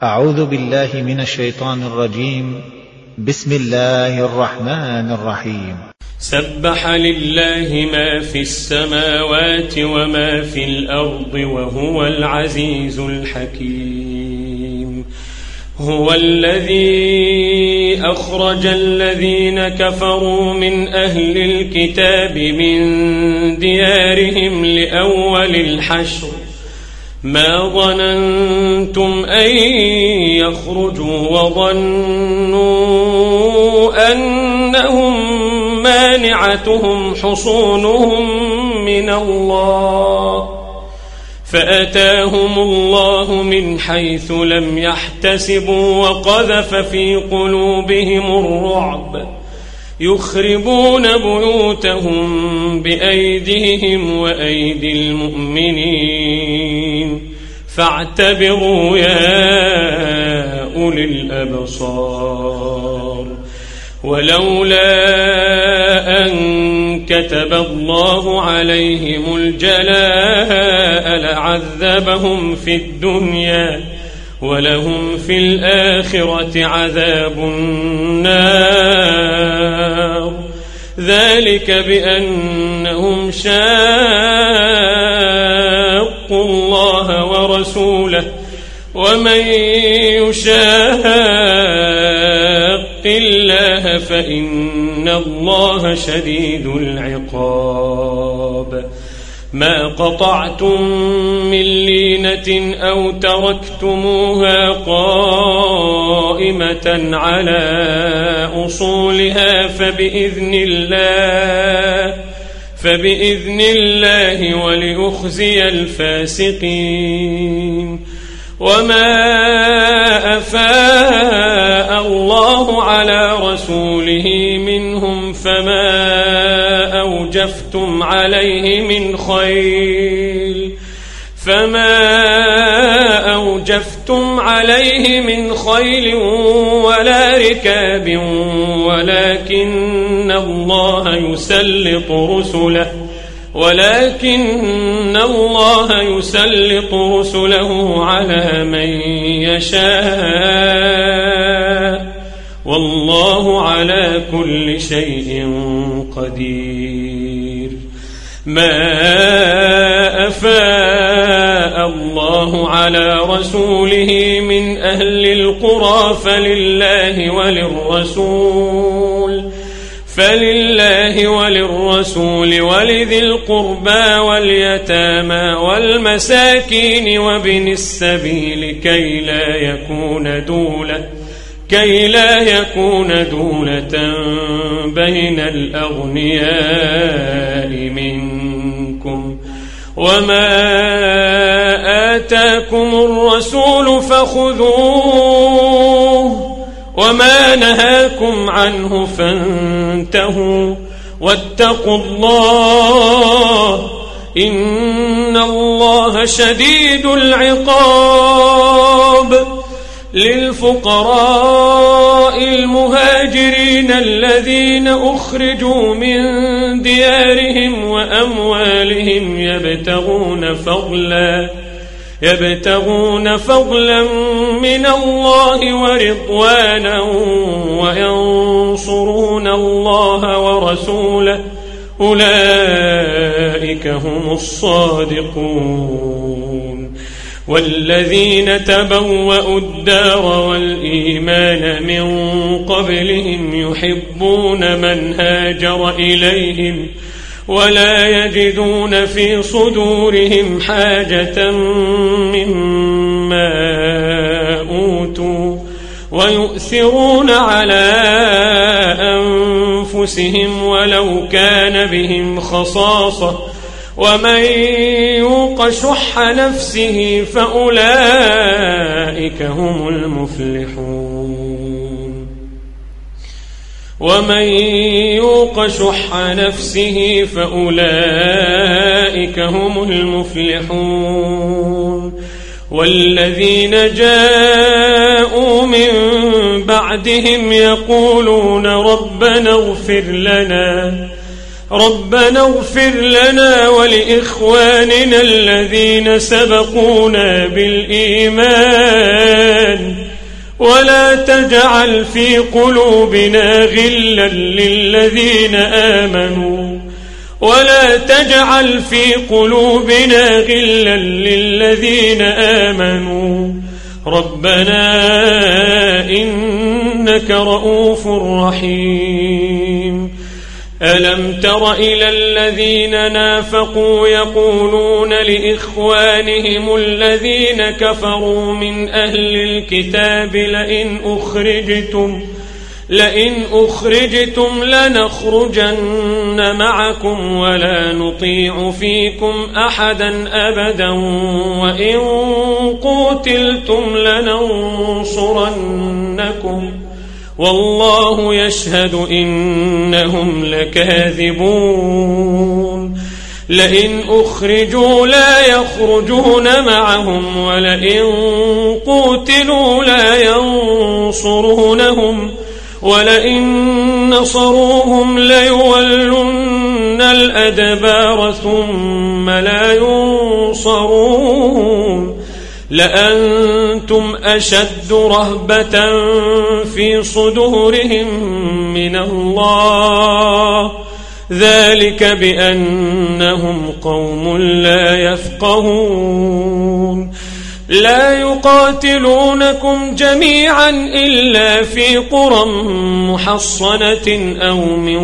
أعوذ بالله من الشيطان الرجيم. بسم الله الرحمن الرحيم. سبح لله ما في السماوات وما في الأرض وهو العزيز الحكيم. هو الذي أخرج الذين كفروا من أهل الكتاب من ديارهم لأول الحشر ما ظننتم أن يخرجوا وظنوا أنهم مانعتهم حصونهم من الله فأتاهم الله من حيث لم يحتسبوا وقذف في قلوبهم الرعب يخربون بيوتهم بأيديهم وأيدي المؤمنين فاعتبروا يا أولي الأبصار. ولولا أن كتب الله عليهم الجلاء لعذبهم في الدنيا ولهم في الآخرة عذاب النار ذلك بأنهم شاقوا الله ورسوله ومن يشاق الله فإن الله شديد العقاب. ما قطعتم من لينة أو تركتموها قائمة على أصولها فبإذن الله وليخزي الفاسقين. وما أفاء الله على رسوله منهم فما أوجفتم عليه من خيل ولا ركاب ولكن الله يسلط رسله على من يشاء والله على كل شيء قدير. ما أفاء الله على رسوله من أهل القرى فلله وللرسول ولذي القربى واليتامى والمساكين وابن السبيل كي لا يكون دولة بين الأغنياء منكم. وما آتاكم الرسول فخذوه وما نهاكم عنه فانتهوا واتقوا الله إن الله شديد العقاب. للفقراء المهاجرين الذين أخرجوا من ديارهم وأموالهم يبتغون فضلا من الله ورضوانا وينصرون الله ورسوله أولئك هم الصادقون. والذين تبوأوا الدار والإيمان من قبلهم يحبون من هاجر إليهم ولا يجدون في صدورهم حاجة مما أوتوا ويؤثرون على أنفسهم ولو كان بهم خصاصة ومن يوق شح نفسه فأولئك هم المفلحون. والذين جاءوا من بعدهم يقولون ربنا اغفر لنا ولإخواننا الذين سبقونا بالإيمان ولا تجعل في قلوبنا غلا للذين آمنوا ربنا إنك رؤوف رحيم. ألم تر إلى الذين نافقوا يقولون لإخوانهم الذين كفروا من أهل الكتاب لئن أخرجتم لنخرجن معكم ولا نطيع فيكم أحدا أبدا وإن قوتلتم لننصرنكم والله يشهد إنهم لكاذبون. لئن أخرجوا لا يخرجون معهم ولئن قوتلوا لا ينصرونهم ولئن نصروهم ليولن الأدبار ثم لا ينصرون. لأنتم أشد رهبة في صدورهم من الله ذلك بأنهم قوم لا يفقهون. لا يقاتلونكم جميعا إلا في قرى محصنة أو من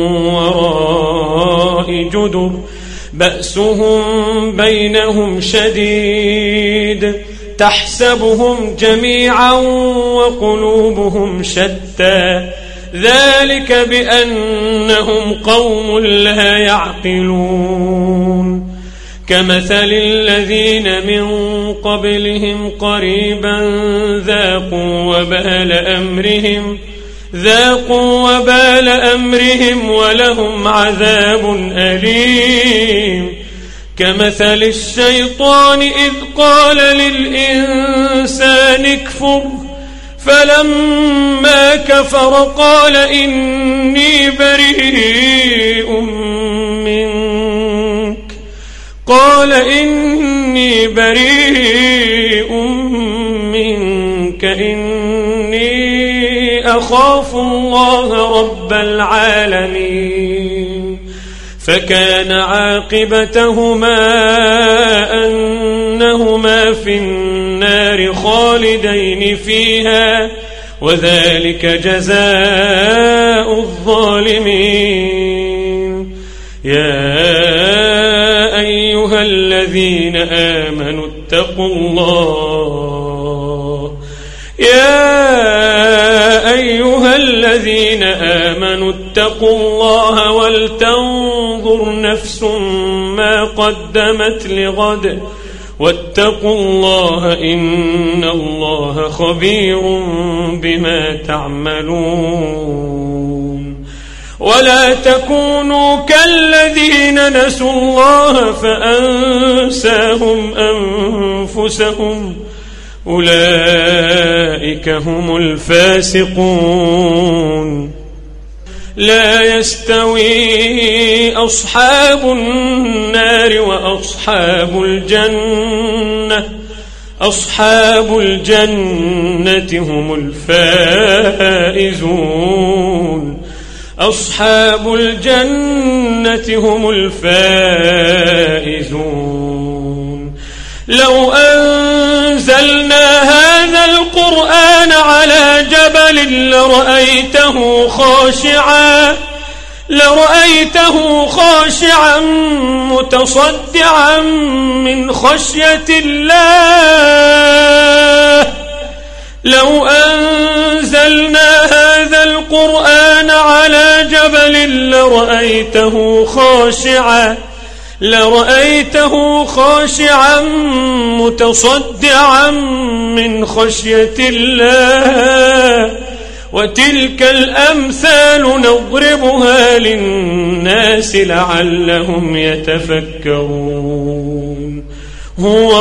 وراء جدر بأسهم بينهم شديد تحسبهم جميعا وقلوبهم شتى ذلك بأنهم قوم لا يعقلون. كمثل الذين من قبلهم قريبا ذاقوا وبال أمرهم ولهم عذاب أليم. كمثل الشيطان إذ قال للإنسان اكفر فلما كفر قال إني بريء منك إني أخاف الله رب العالمين. فكان عاقبتهما أنهما في النار خالدين فيها وذلك جزاء الظالمين. يا أيها الذين آمنوا اتقوا الله ولتنظر نفس ما قدمت لغد واتقوا الله إن الله خبير بما تعملون. ولا تكونوا كالذين نسوا الله فأنساهم أنفسهم أولئك هم الفاسقون. لا يستوي أصحاب النار وأصحاب الجنة أصحاب الجنة هم الفائزون. أصحاب الجنة هم الفائزون. لو أنزلنا هذا القرآن على جبل لرأيته خاشعا متصدعا من خشية الله. لو أنزلنا هذا القرآن على جبل لرأيته خاشعا متصدعا من خشية الله. وتلك الأمثال نضربها للناس لعلهم يتفكرون. هو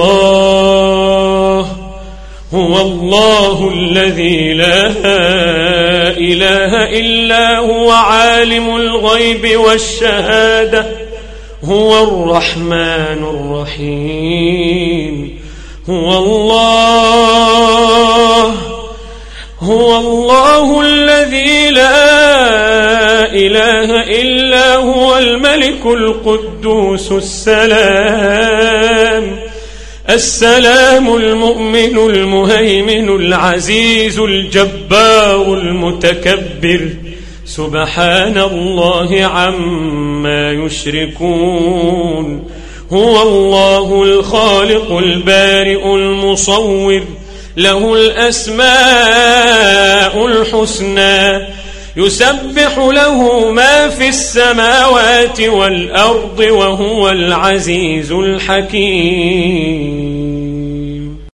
الله الذي لا إله إلا هو عالم الغيب والشهادة هو الرحمن الرحيم. هو الله هو الله الذي لا إله إلا هو الملك القدوس السلام المؤمن المهيمن العزيز الجبار المتكبر سبحان الله عما يشركون هو الله الخالق البارئ المصور له الأسماء الحسنى يسبح له ما في السماوات والأرض وهو العزيز الحكيم